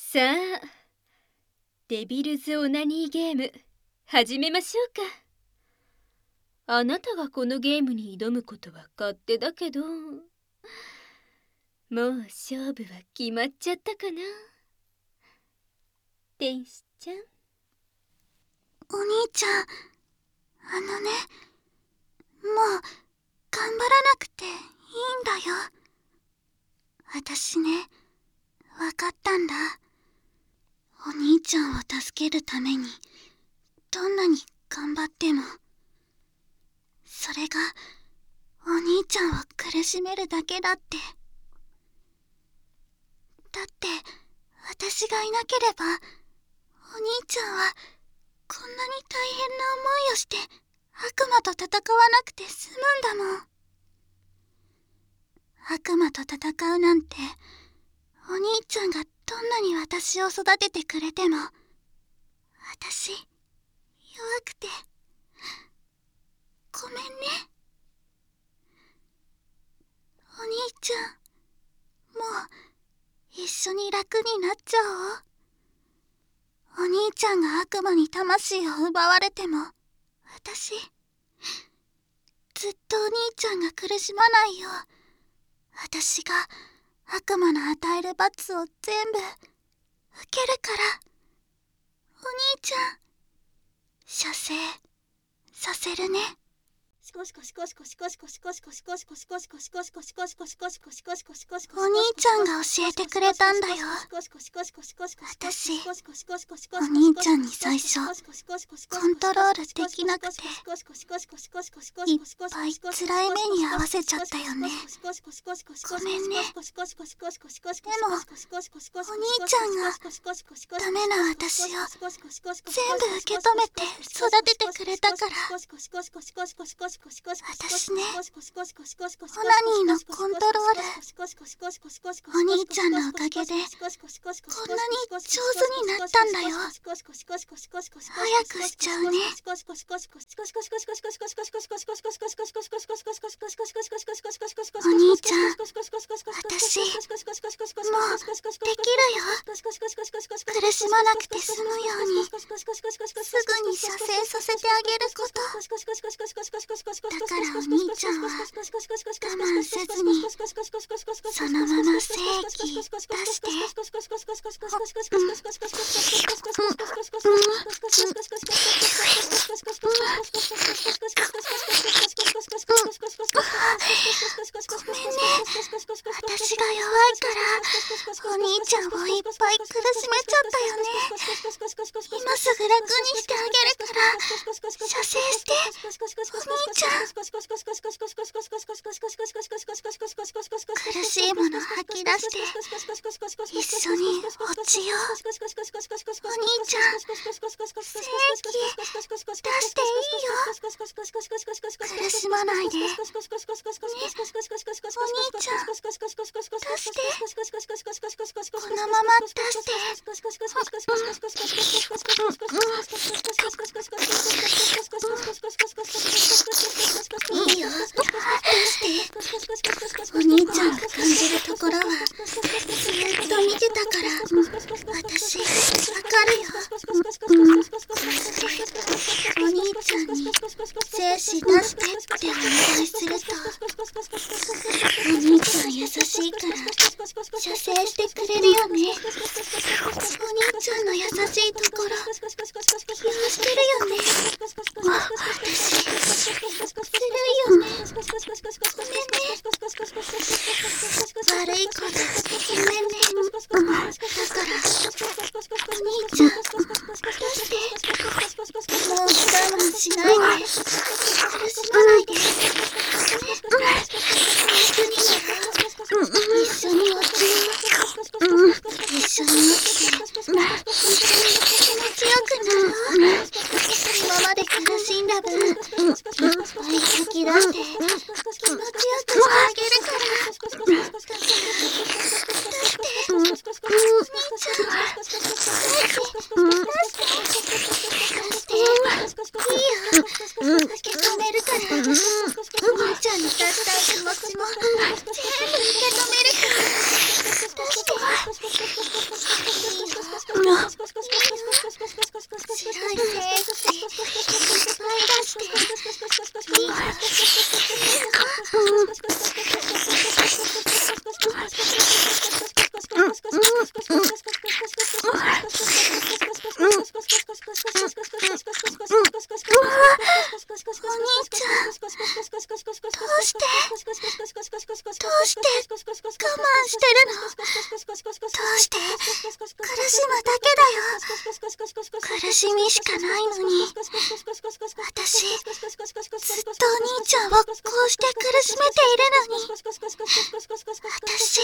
さあ、デビルズオナニーゲーム始めましょうか。あなたがこのゲームに挑むことは勝手だけど、もう勝負は決まっちゃったかな。天使ちゃん。 お兄ちゃん、もう頑張らなくていいんだよ。私ね、わかったんだ。お兄ちゃんを助けるためにどんなに頑張っても、それがお兄ちゃんを苦しめるだけだって。だって私がいなければお兄ちゃんはこんなに大変な思いをして悪魔と戦わなくて済むんだもん。悪魔と戦うなんて、お兄ちゃんがどんなに私を育ててくれても、私弱くてごめんね。お兄ちゃん、もう一緒に楽になっちゃおう。お兄ちゃんが悪魔に魂を奪われても、私ずっとお兄ちゃんが苦しまないよう、私が悪魔の与える罰を全部受けるから。お兄ちゃん、射精させるね。お兄ちゃんが教えてくれたんだよ。私、お兄ちゃんに最初コントロールできなくて、いっぱい辛い目に遭わせちゃったよね。ごめんね。でもお兄ちゃんがダメな私を全部受け止めて育ててくれたから。私ね、オナニーのコントロール、お兄ちゃんのおかげでこんなに上手になったんだよ。早くしちゃうね。お兄ちゃん、私もうできるよ。苦しまなくて済むようにすぐに射精させてあげること。だからお兄ちゃんは我慢せずにそのまま精液出して。ごめんね、私が弱いからお兄ちゃんをいっぱい苦しめちゃったよね。今すぐ楽にしてあげるから射精して、お兄ちゃん。苦しいもの吐き出して一緒に落ちよう。お兄ちゃん、精液出していいよ。苦しまないでね。お兄ちゃん、出して。このまま出して。いいよ、出して。お兄ちゃんが感じるところはずっと見てたから、私わかるよ。お兄ちゃんに精子出してってお願いすると、お兄ちゃん優しいから射精してくれるよね。お兄ちゃんの優しいところ利用してるよね。私ずるいよね。ごめんね。悪いことごめんね。だからお兄ちゃん出して。もう我慢しないで。苦しまないでね。一緒に落ちよう。一緒に落ちて気持ちよくなろう。今まで苦しんだ分いっぱい吐き出して気持ちよくしてあげるから。お兄ちゃん、精子いいよ。受け止めるから。お兄ちゃんに出したい気持ちも全部受け止めるから。出して。いいよ。 苦しみしかないのに、私ずっとお兄ちゃんをこうして苦しめているのに、私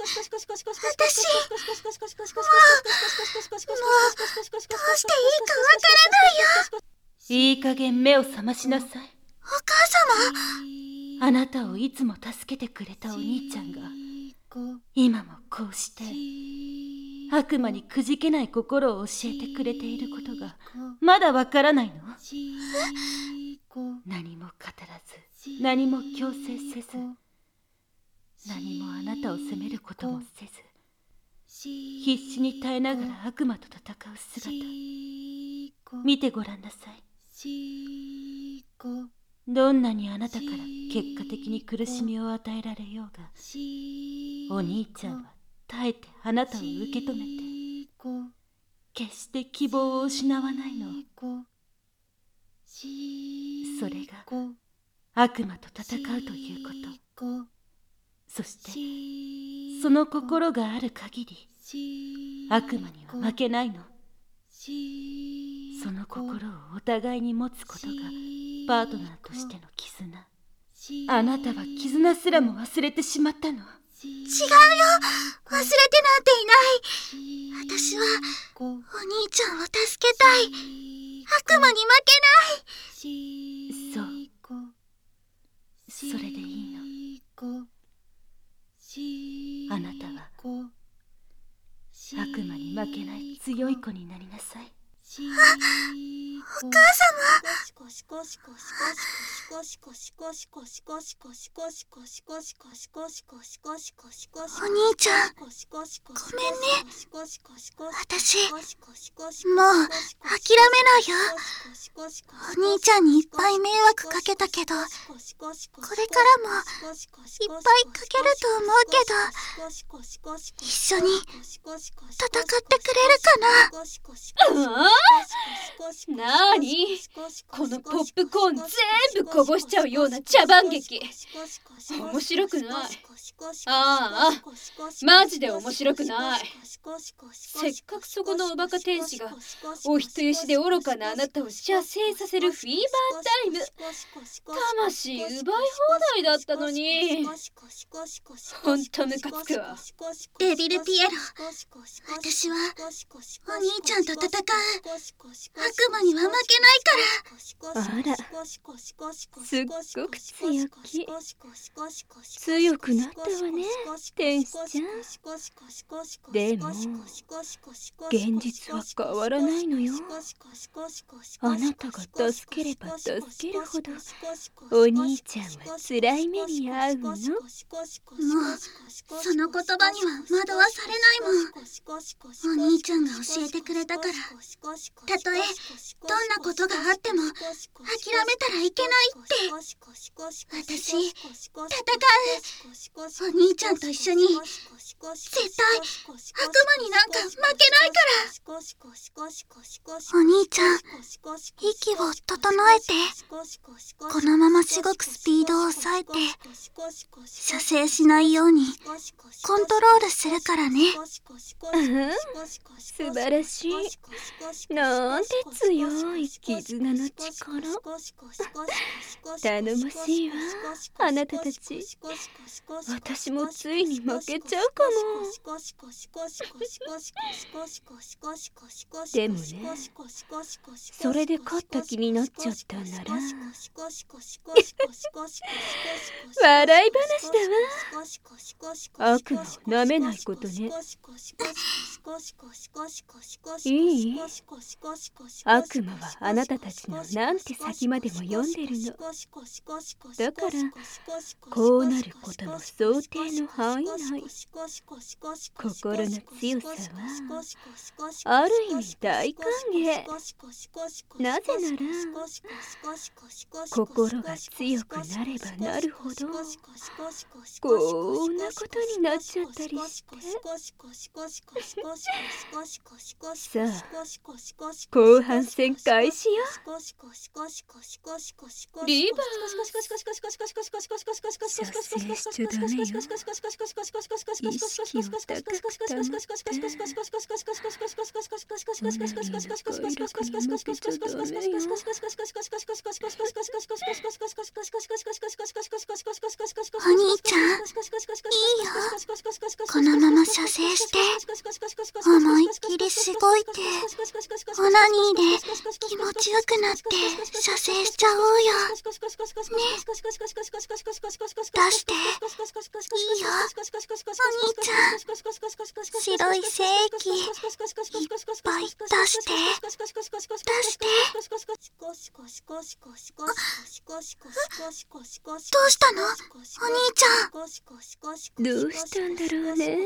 どうしていいかわからないよ。 いい加減目を覚ましなさい。 お母様、 あなたをいつも助けてくれたお兄ちゃんが今もこうして悪魔にくじけない心を教えてくれていることがまだわからないの？何も語らず、何も強制せず、何もあなたを責めることもせず、必死に耐えながら悪魔と戦う姿、見てごらんなさい。どんなにあなたから結果的に苦しみを与えられようが、お兄ちゃんは耐えてあなたを受け止めて、決して希望を失わないの。それが悪魔と戦うということ。そしてその心がある限り悪魔には負けないの。その心をお互いに持つことがパートナーとしての絆。あなたは絆すらも忘れてしまったの。 違うよ、忘れてなんていない。私はお兄ちゃんを助けたい。悪魔に負けない。 そう、それでいいの。あなたは悪魔に負けない強い子になりなさい。 お母様、お兄ちゃん、ごめんね。私もう諦めないよ。お兄ちゃんにいっぱい迷惑かけたけど、これからもいっぱいかけると思うけど、一緒に戦ってくれるかな？ なーに、このポップコーン全部こぼしちゃうような茶番劇、面白くない。ああ、マジで面白くない。せっかくそこのおバカ天使がお人よしで愚かなあなたを射精させるフィーバータイム、魂奪い放題だったのに。ほんとムカつくわ。 デビルピエロ、私はお兄ちゃんと戦う悪魔には負けないから。 あら、すっごく強気。強くなったわね、天使ちゃん。でも現実は変わらないのよ。あなたが助ければ助けるほどお兄ちゃんは辛い目に遭うの。 もうその言葉には惑わされないもん。お兄ちゃんが教えてくれたから、たとえどんなことがあっても諦めたらいけないって。私戦う。お兄ちゃんと一緒に絶対悪魔になんか負けないから。お兄ちゃん、息を整えて。このまますごくスピードを抑えて射精しないようにコントロールするからね。 素晴らしい。なんて強い絆の力。頼もしいわ、あなたたち。私もついに負けちゃうかも。でもね、それで勝った気になっちゃったんなら笑い話だわ。悪魔を舐めないことね。いい？悪魔はあなたたちのなんて先までも読んでるの。だからこうなることも想定の範囲内。心の強さはある意味大歓迎。なぜなら心が強くなればなるほどこんなことになっちゃったりして。さあ後半戦開始よ。リバー射精しちゃダメよ。意識を高く保っておなみの快楽に向けちゃダメよ。 お兄ちゃん、いいよ。このまま射精して思いっきりしごいてオナニーで気持ちよくなって射精しちゃおうよね。出していいよお兄ちゃん。白い精液いっぱい出してどうしたのお兄ちゃん。 どうしたんだろうね。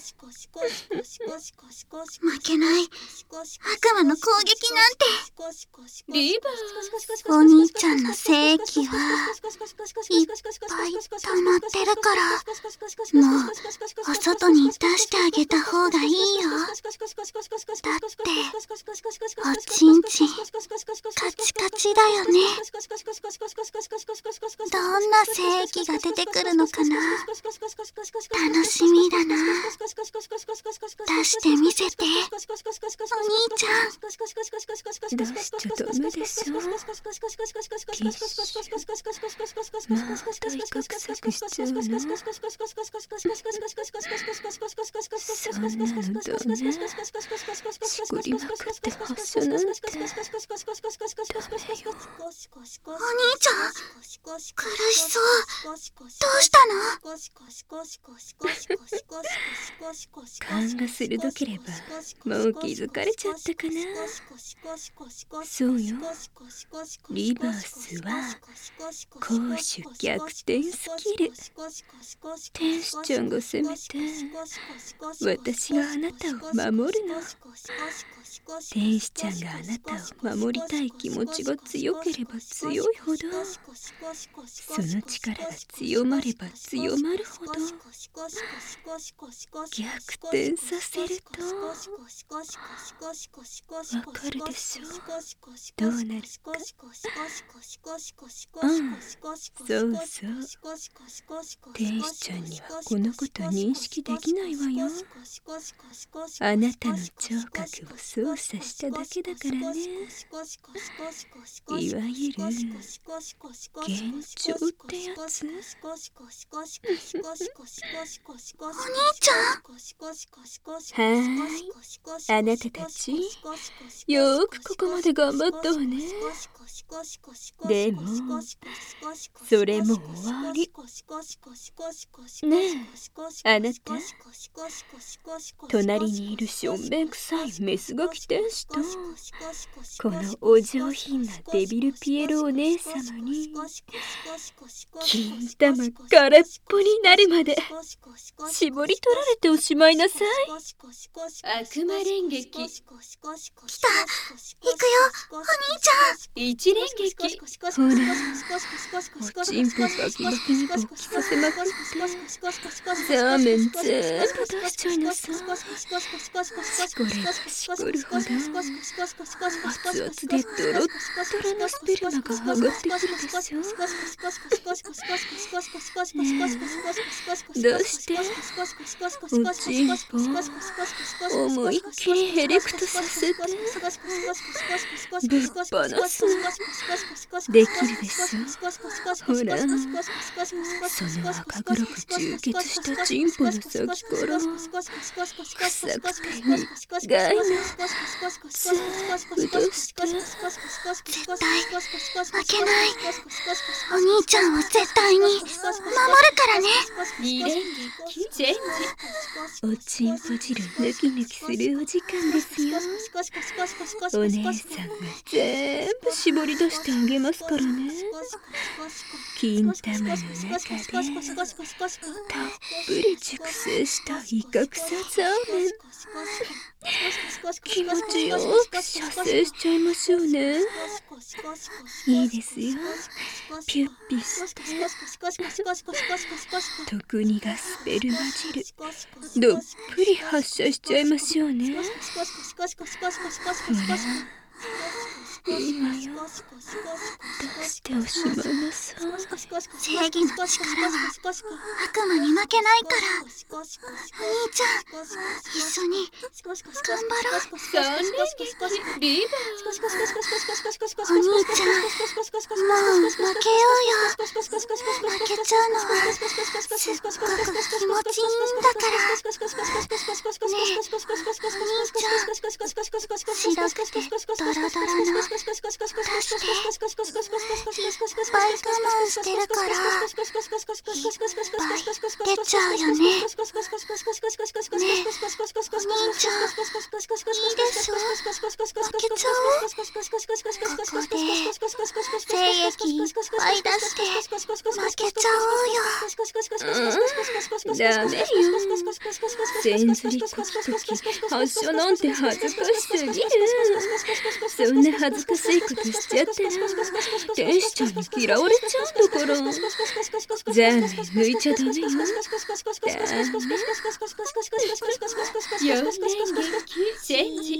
負けない悪魔の攻撃なんて。 リバーお兄ちゃんの精液はいっぱい溜まってるからもうお外に出してあげた方がいいよ。だっておちんちんカチカチだよね。どんな精液が出てくるのかな。楽しみだな。出してみせてお兄ちゃん。 出しちゃダメでしょ。禁止。また威嚇作しちゃうの。そんなのどうね。しこりまくって発射なんてダメよ。 お兄ちゃん苦しそう。どうしたの。 勘が鋭ければもう気づかれちゃったかな。そうよ。リバースは攻守逆転スキル。天使ちゃんが攻めて私があなたを守るの。天使ちゃんがあなたを守りたい気持ちが強ければ強いほどその力が強まれば強まるほど逆転させるとわかるでしょ。どうなるか。そうそう。天使ちゃんにはこのこと認識できないわよ。あなたの聴覚を操作しただけだからね。いわゆる幻聴ってやつ。 お兄ちゃん。 あなたたちよーくここまで頑張ったわね。でもそれも終わり。ねえあなた、隣にいるしょんべんくさいメスガキ天使とこのお上品なデビルピエロお姉様に金玉空っぽになるまで絞り取られておしまいなさい。悪魔連撃。 来た。行くよお兄ちゃん。 一連撃。ほらおちんぽバキバキに勃起させまくってザーメン全部出しちゃいなさい。しこればしこるほど熱々でドロッドロのスペルマが上がってくるでしょ。ねえどうしておちんぽ思いっきりエレクトさせてぶっ放すできるでしょ。ほらその赤黒く充血したチンポの先から臭くて苦いの全部出して。 絶対負けない。お兄ちゃんを絶対に守るからね。 二連撃チェンジ。おちんぽ汁ヌキヌキするお時間ですよ。お姉さんが全部絞り出してあげますからね。金玉の中でたっぷり熟成したイカクサザーメン気持ちよく射精しちゃいましょうね。いいですよ。ピュッピして特にがスペルマジルどっぷり発射しちゃいましょうね。ほらいいわよ。出しておしまいなさい。 正義の力は悪魔に負けないから、お兄ちゃん一緒に頑張ろう。 三連撃リーバお兄ちゃん、もう負けようよ。負けちゃうのはすっごく気持ちいいんだからね。え、お兄ちゃん、白くてドロドロの出して、いっぱい我慢してるからいっぱい出ちゃうよね。ねえ、お兄ちゃん、いいでしょ、負けちゃおう。ここで精液いっぱい出して負けちゃおうよ。 ダメよ。せんずりこきとき発射なんて恥ずかしすぎる。そんな恥ずかしいことしちゃったら天使ちゃんに嫌われちゃうんだから。じゃあね、抜いちゃダメよ。ダメ。 四連撃チェンジ。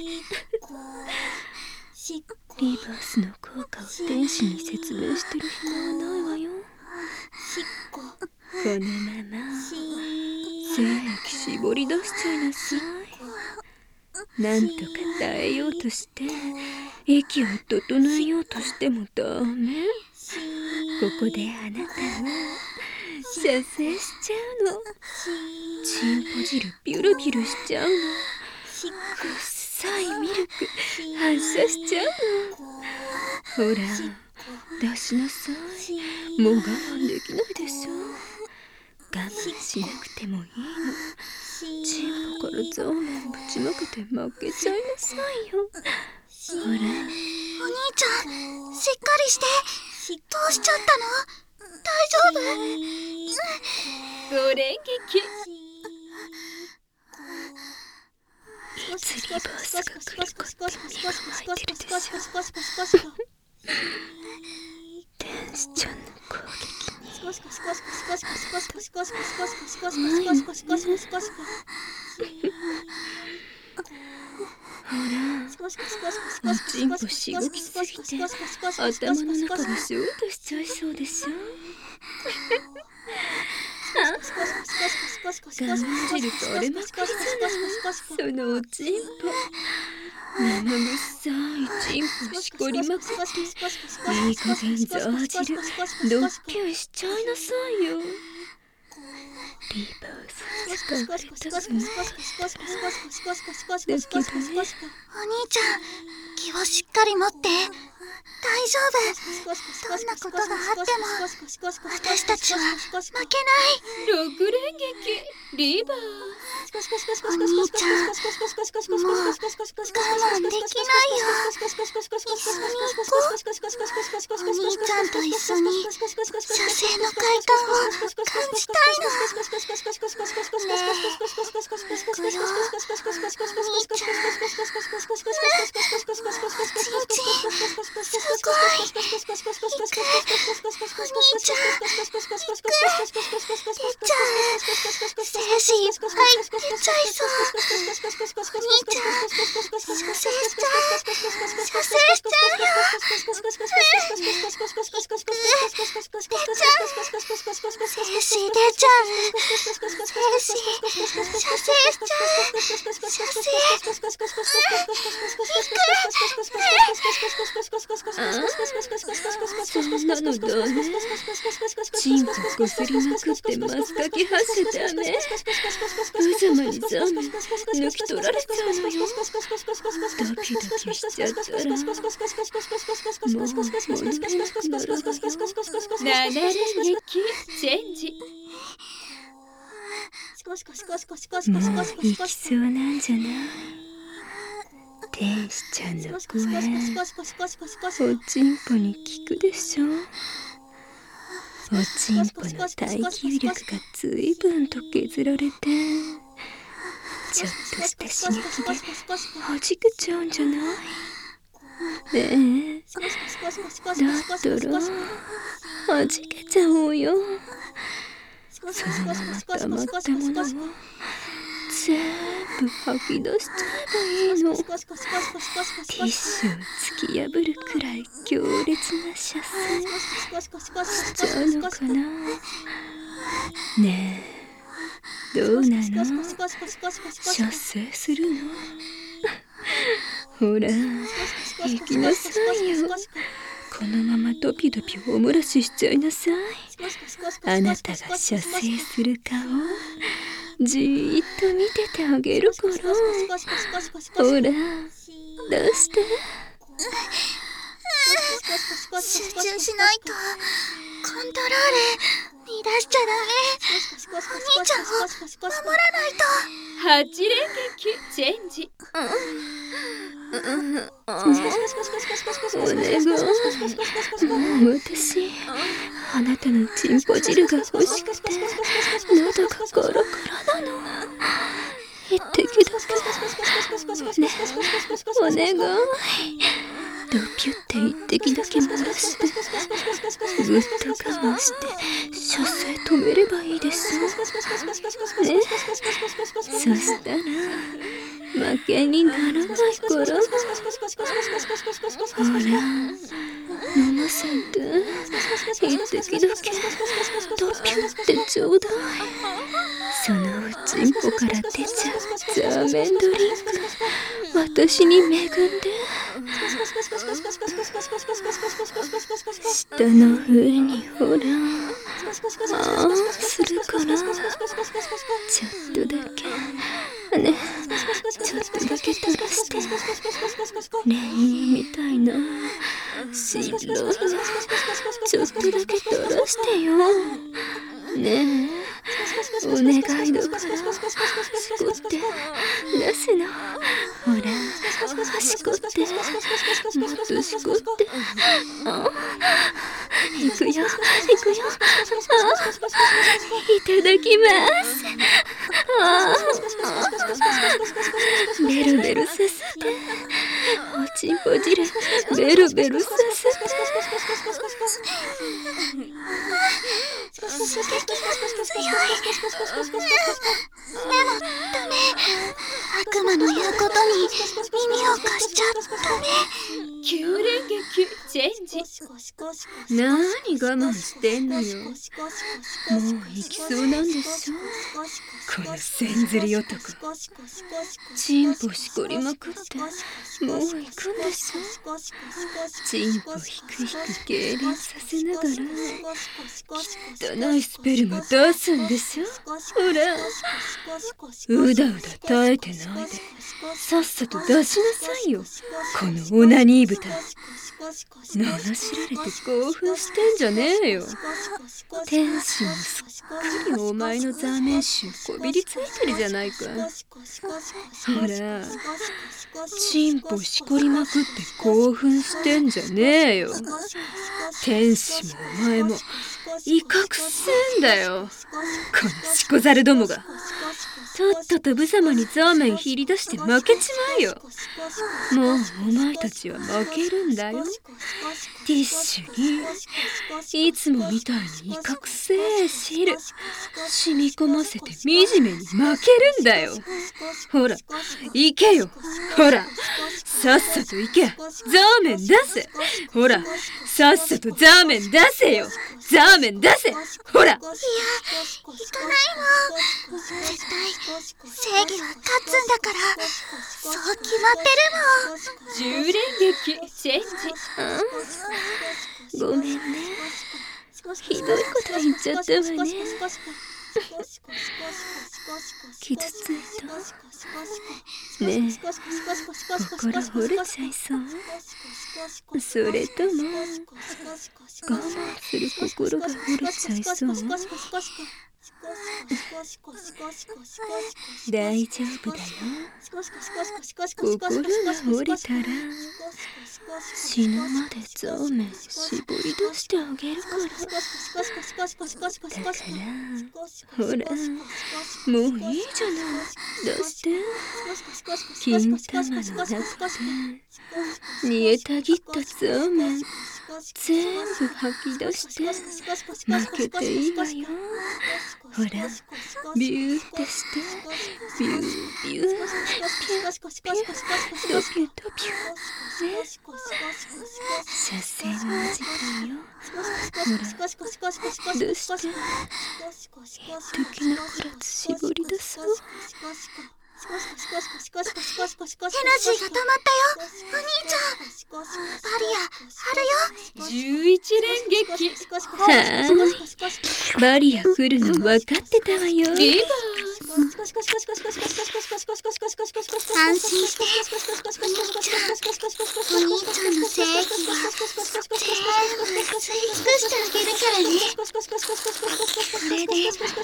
リバースの効果を天使に説明してる暇はないわよ。このまま精液絞り出しちゃいなさい。なんとか耐えようとして息を整えようとしてもダメ。ここであなたは射精しちゃうの。チンポ汁ビュルビュルしちゃうの。臭いミルク反射しちゃうの。ほら出しなさい。もう我慢できないでしょ。我慢しなくてもいいの。チンポからザーメンぶちまけて負けちゃいなさいよ。ほらお兄ちゃん、しっかりして。どうしちゃったの？大丈夫？ 五連撃。 いつリバースが来るかって身構えてるでしょ。天使ちゃんの攻撃にほらおちんぽしごきすぎて頭の中がショートしちゃいそうでしょ。我慢汁とれまくりじゃないそのおちんぽ。生臭いチンポしこりまくっていい加減ザー汁どっぴょいしちゃいなさいよ。リバース使われたくないだけどね。 お兄ちゃん、気をしっかり持って。大丈夫。どんなことがあっても私たちは負けない。 六連撃リーバー。 お兄ちゃん、もう我慢できないよ。一緒に行こう。お兄ちゃんと一緒に射精の快感を感じたいの。ねえ、行くよ。お兄ちゃん、ちんちんすごい。行く。お兄ちゃん、行っちゃう。精子いっぱい出ちゃいそう。お兄ちゃん、射精しちゃう。射精しちゃうよ。出ちゃう。精子出ちゃう。精子射精しちゃう。射精そんなのダメ。チンポこすりまくってマスかきはしちゃダメ。無様にザーメン抜き取られちゃうのよ。ドキドキしちゃったらもう戻れなくなるわよ。 七連撃チェンジ。 もう行きそうなんじゃない？天使ちゃんの声おちんぽに効くでしょ。おちんぽの耐久力がずいぶんと削られてちょっとした刺激で弾けちゃうんじゃない？ねえ、だったら弾けちゃおうよ。そのまま溜まったものを全部吐き出しちゃえばいいの。ティッシュを突き破るくらい強烈な射精しちゃうのかな。ねえ、どうなの？射精するの？ほら、行きなさいよ。このままドピドピお漏らししちゃいなさい。あなたが射精する顔じーっと見ててあげるから。ほら、出して。 集中しないと。コントロール乱しちゃダメ。お兄ちゃんを守らないと。 8連撃チェンジ。 お願い。私、あなたのチンポ汁が欲しくて喉がガラガラなの。一滴だけね、お願い。ドピュって一滴だけ漏らしてぐっと我慢して射精止めればいいでしょね。そしたら負けにならないから。ほら、飲ませて一滴だけドピュってちょうだい。そのチンポから出ちゃうザーメンドリンク私に恵んで。下の上にほら、ああするから、ちょっとだけね、ちょっとだけ垂らして、レインみたいな白、ちょっとだけ垂らしてよねえ、お願いだからしこって出すの。ほら、しこって、もっとしこって。いくよ、いくよ。いただきます。ベロベロさせて、おちんぽ汁ベロベロさせて。 刺激が強い。でもダメ。悪魔の言うことに耳を貸しちゃダメ。 9連撃チェンジ。 何我慢してんのよ。もう行きそうなんでしょ。このせんずり男、チンポしこりまくってもう行くんでしょ。チンポひくひく痙攣させながら汚いスペルも出すんでしょ。ほら、うだうだ耐えてないでさっさと出しなさいよ、このオナニー豚。罵られて興奮してんじゃねえよ。天使もすっかりお前のザーメン臭こびりついてるじゃないか。ほら、チンポしこりまくって興奮してんじゃねえよ。天使もお前も威嚇せんだよ、このしこざるどもが。とっとと無様にザーメンひり出して負けちまえよ。もうお前たちは負けるんだよ。ティッシュにいつもみたいに威嚇せえ汁染み込ませて惨めに負けるんだよ。ほら行けよ、ほらさっさと行け、ザーメン出せ。ほらさっさとザーメン出せよ、ザーメン出せ。ほら、いや、 行かないもん。絶対正義は勝つんだから、そう決まってるもん。 10連撃チェンジ。 ごめんね、ひどいこと言っちゃったわね。傷ついたねえ、心折れちゃいそう？それとも我慢する心が折れちゃいそう？ 大丈夫だよ。心が折れたら死ぬまでゾーメン絞り出してあげるから。だからほら、もういいじゃない。出して。金玉の中で煮えたぎったゾーメン全部吐き出して負けていいわよ。ほら、ビューってして、ビュービュー、ピューピュー、ドキュドキュね。射精の時間よ。ほら、出して、敵なくらず絞り出そう。 エナジーが止まったよ。お兄ちゃん、バリアあるよ。 11連撃。 はあ、バリア来るの分かってたわよ。 リバ安心して。お兄ちゃんの精液は全部吸い尽くしてあげるからね。これで楽になれるから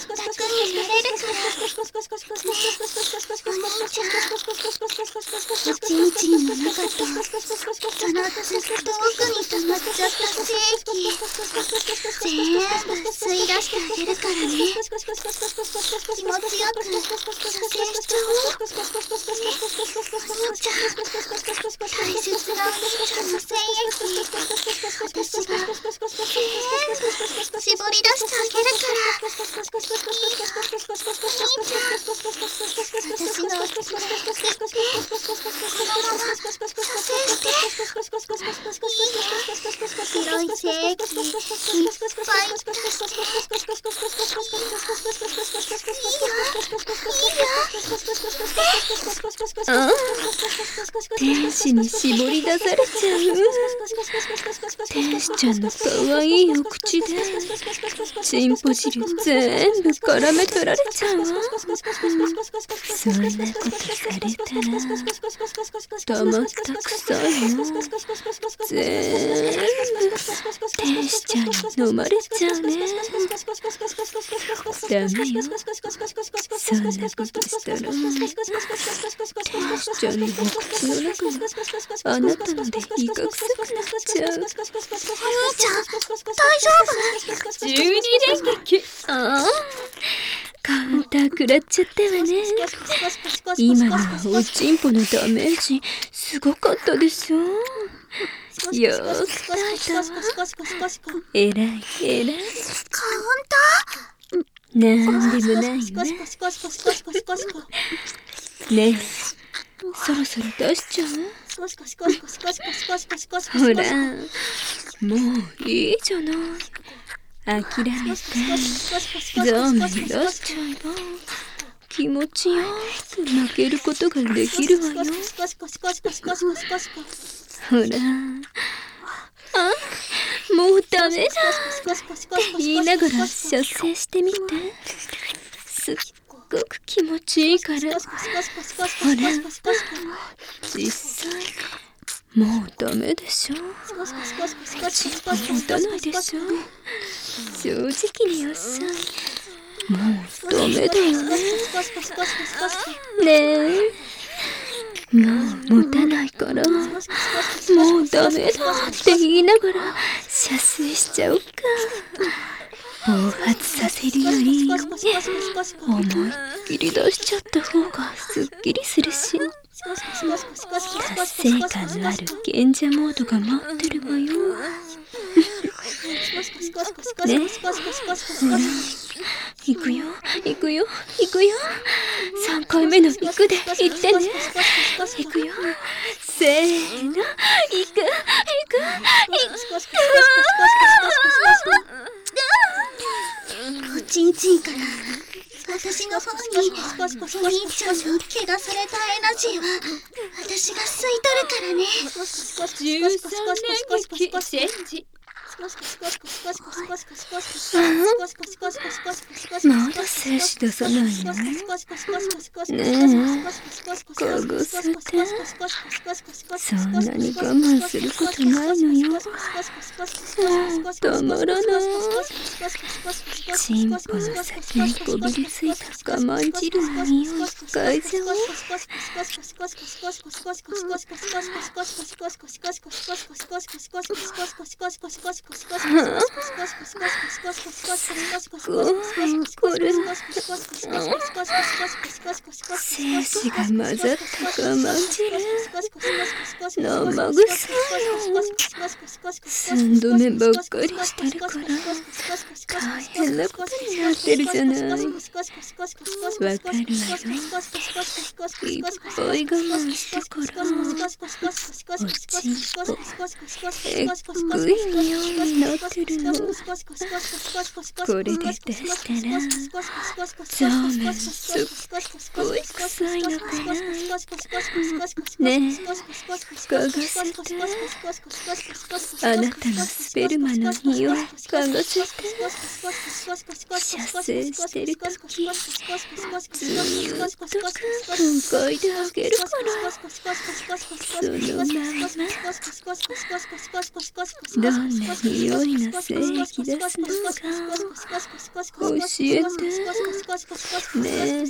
。お兄ちゃん、おちんちんの中とそのずっと奥に溜まっちゃった精液全部吸い出してあげるからね。気持ちよく射精しちゃおう。お兄ちゃん、大切なお兄ちゃんの精液私が全部絞り出してあげるから。いいよ、お兄ちゃん、私のこのまま射精して。白い精液いっぱい出して。いいよ、 ああ、天使に絞り出されちゃう。天使ちゃんの可愛いお口でチンポ汁全部絡め取られちゃうわ。そんなことされたらたまったくさいの全部天使ちゃんに飲まれちゃうね。ダメよ、そんなことしたら天使ちゃんのお口の中があなたので威嚇臭くなっちゃう。 お兄ちゃん、大丈夫 12連撃。 ああ、カウンター食らっちゃったわね。今のはおちんぽのダメージすごかったでしょ。よーく耐えたわ。えらいえらい。 カウンターなんでもないわ。ねえ、そろそろ出しちゃう？ほら、もういいじゃない。諦めてゾーメン出しちゃえば気持ちよく負けることができるわよ。ほら、あ、もうダメだって言いながら射精してみて。すっごく気持ちいいから。ほら、実際もうダメでしょ。ちんぽ持たないでしょ。正直におっしゃい。もうダメだよね。ねえ、もう持たないからもうダメだって言いながら射精しちゃおうか。暴発させるより思いっきり出しちゃった方がすっきりするし、達成感のある賢者モードが待ってるわよ。ね、ほら、行くよ行くよ行くよ。3回目の行くで言ってね。行くよ、せーの、行く行くおちんちんから私の方にお兄ちゃんの怪我されたエナジーは私が吸い取るからね。 13連撃チェンジ。 まだ精子出さないの？ねえ、かぐせて。そんなに我慢することないのよ。たまらない。チンポの先にこびりついた我慢汁の匂い嗅いじゃおう。これ精子が混ざった我慢汁生臭いよ。3度目ばっかりしてるから大変なことになってるじゃない。わかるわよ。いっぱい我慢したからおちんぽえっぐい匂いになってるの。これで出したらそうめんすっごい臭いのかな。ねえ、嗅がせて。あなたのスペルマの匂い嗅がせて。射精してるときずーっとクンクン嗅いであげるから。そのまんまどんな匂いの精液出すのか教えてねえ。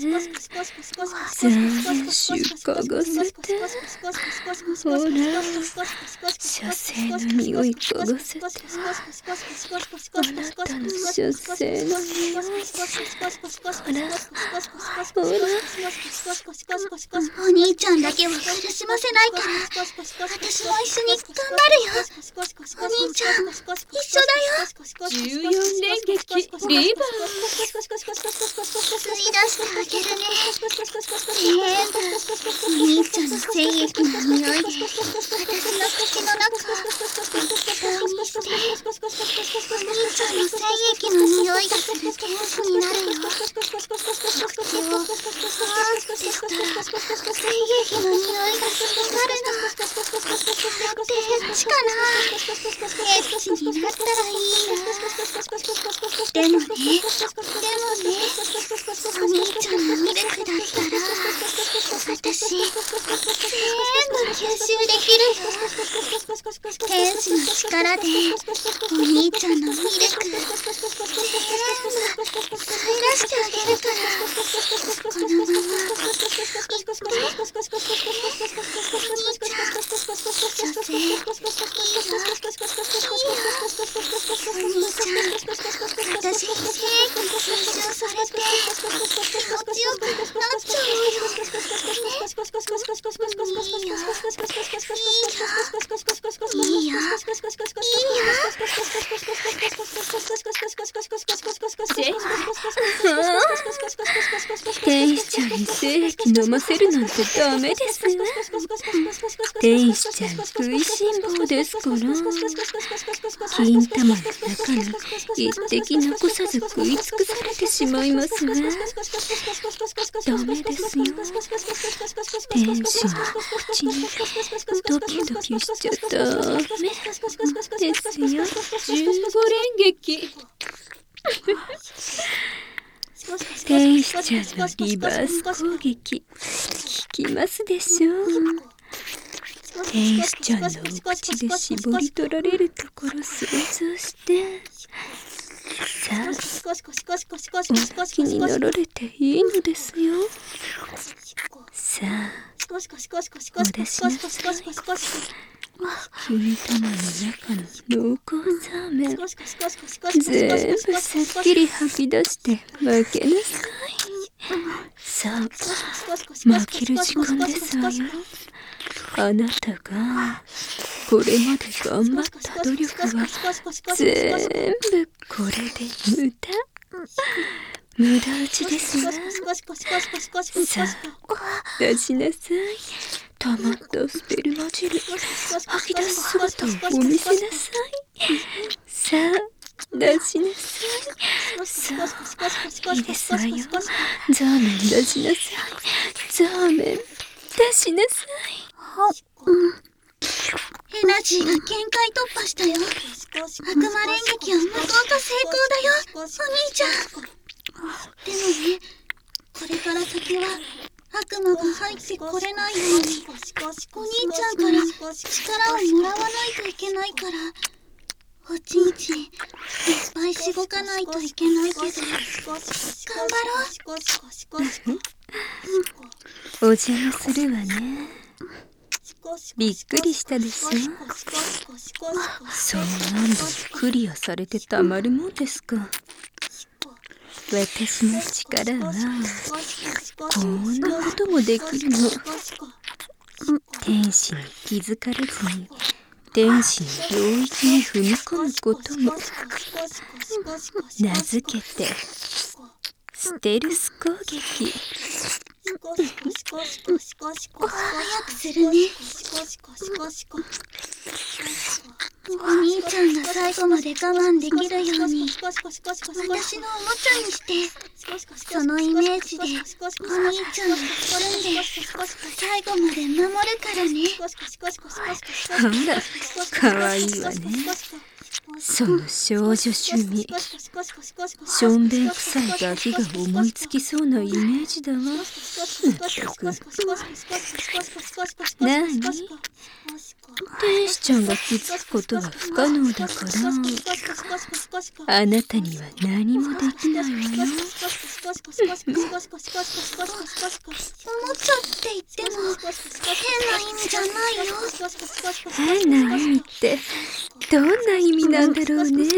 全種嗅がせて。ほら、射精の匂い嗅がせて。あなたの射精の匂い。ほらほら。 お兄ちゃんだけは苦しませないから私も一緒に頑張るよ。お兄ちゃん一緒だよ。 14連撃リバー。 吸い出してあげるね。全部お兄ちゃんの精液の匂いで私の口の中をにしてお兄ちゃんの精液の匂いがする天使になるよ。口をふわーってしたら精液の匂いがするなるの。やってエッチかな。エッチになったらいいな。でもねお兄ちゃんのミルクだったら私全部吸収できるよ。天使の力でお兄ちゃんのミルク全部吸い出してあげるから。このまま行ってお兄ちゃん射精いいよ。お兄ちゃん私に精液吸収されて気持ちよくなっちゃうよ。いいよいいよいいよ。 天使ちゃんに精液飲ませるなんてダメですわ。天使ちゃん食いしん坊ですから金玉の中に一滴残さず食い尽くされてしまいますわ。ダメですよ。天使の口にドキドキしちゃダメですよ。 15連撃。 天使ちゃんのリバース攻撃効きますでしょう。天使ちゃんのお口で絞り取られるところ想像してさあお気になられていいのですよ。さあお出しなさい。金玉の中の濃厚サーメン全部すっきり吐き出して負けなさい。さあ負ける時間ですわよ。あなたがこれまで頑張った努力は全部これで無駄打ちですわ。さあ出しなさい。溜まったスペルマ汁吐き出す姿をお見せなさい。さあ出しなさい。さあいいですわよ。ザーメン出しなさい。ザーメン出しなさい。 エナジーが限界突破したよ。悪魔連撃は無効と成功だよ、お兄ちゃん。でもね、これから先は悪魔が入ってこれないように、お兄ちゃんから力をもらわないといけないから、おちんちんいっぱいしごかないといけないけど、頑張ろう。 お邪魔するわね。びっくりしたでしょ。そんなんでクリアされてたまるもんですか。私の力はこんなこともできるの。天使に気づかれずに天使の領域に踏み込むことも。名付けてステルス攻撃。 早くするね。お兄ちゃんが最後まで我慢できるように、私のおもちゃにして、そのイメージでお兄ちゃんが包んで最後まで守るからね。 あら、かわいいわね。その少女趣味。しょんべん臭いガキが思いつきそうなイメージだわ。まったく。なに？天使ちゃんが気づくことは不可能だから、あなたには何もできないわよ。 おもちゃって言っても変な意味じゃないよ。 変な意味ってどんな意味なんだろうね。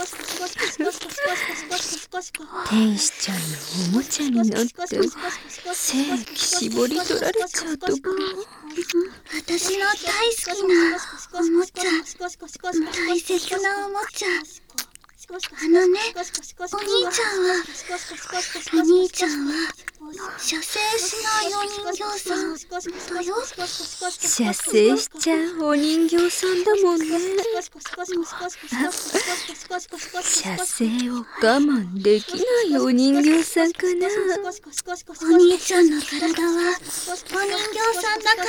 天使ちゃんのおもちゃになって精液絞り取られちゃうとこ。 私の大好きなおもちゃ、大切なおもちゃ。お兄ちゃんは射精しないお人形さんだよ。 射精しちゃうお人形さんだもんね。射精を我慢できないお人形さんかな。 お兄ちゃんの体はお人形さんだから、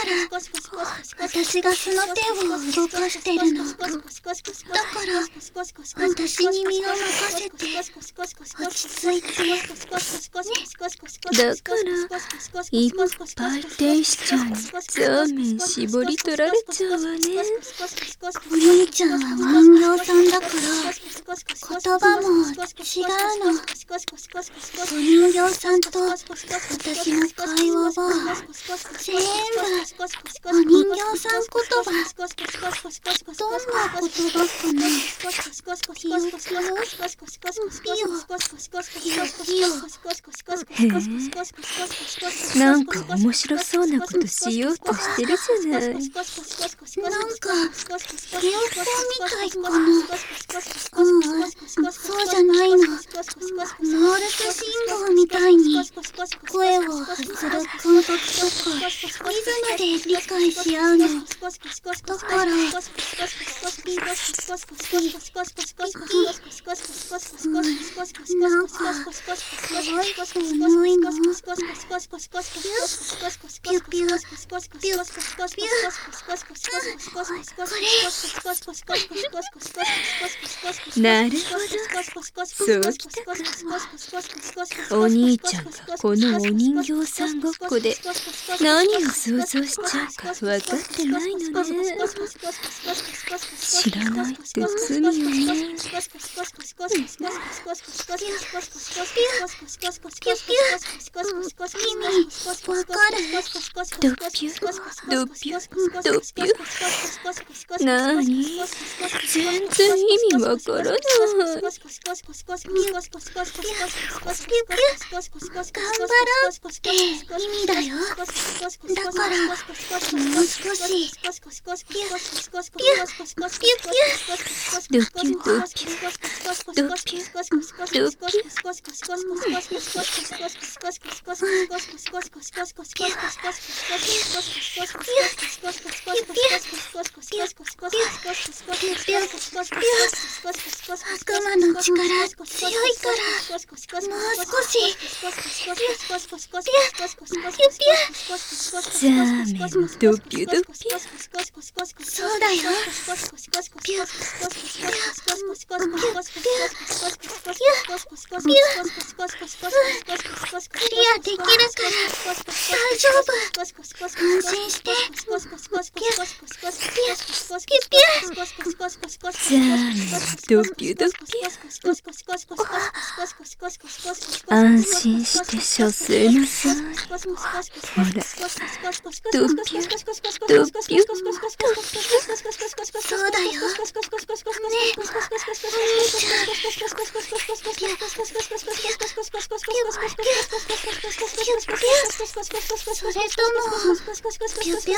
私がその手を動かしてるの。だから私に身を任せて落ち着いてね。 だからいっぱい天使ちゃんにザーメン絞り取られちゃうわね。 お兄ちゃんはお人形さんだから言葉も違うの。お人形さんと私の会話は全部お人形さん言葉。どんな言葉かな。ピヨピヨピヨピヨピヨ。 へえ、なんか面白そうなことしようとしてるじゃない。 なんか両方みたいかな。そうじゃないの。モールス信号みたいに声を発する感覚とかリズムで理解し合うの。だからピッなんか可愛くないの。ピュピュピュピュピュ。 なるほど、そうきたか。お兄ちゃんがこのお人形さんごっこで何を想像しちゃうか分かってないのね。知らないって罪よね。 意味わかる？ ドピュドピュドピュ。なーに？全然意味わからない。 頑張ろうって意味だよ。だからもう少しピュピュピュピュ。 ドピュドピュドピュドピュ。 悪魔の力強いから、もう少し。 ザーメンドピュドピュ。 そうだよ。クリアできるから大丈夫。安心して。ザーメンドピュドピュ。安心して処せなさい。ほら、ドピュドピュ。 そうだよ。ねえ、お兄ちゃん。それともピュピュピュピュピュピュピ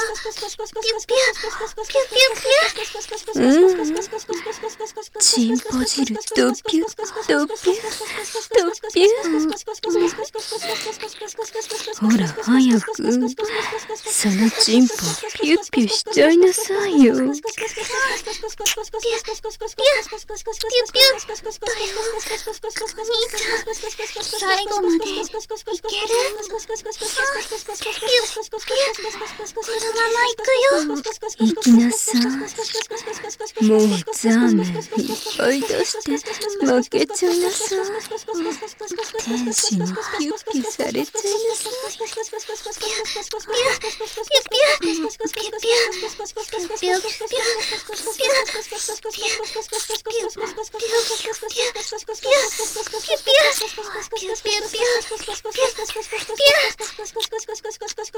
ュ。 チンポ汁ドピュドピュドピュ。ほら早くそのチンポピュッピュしちゃいなさいよ。 最後までいける？このまま行くよ。 行きなさい。もうザーメンいっぱい出して負けちゃいなさい。天使にピュッピュされちゃいなさ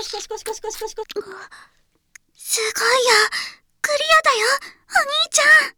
すごいよ。クリアだよ、お兄ちゃん。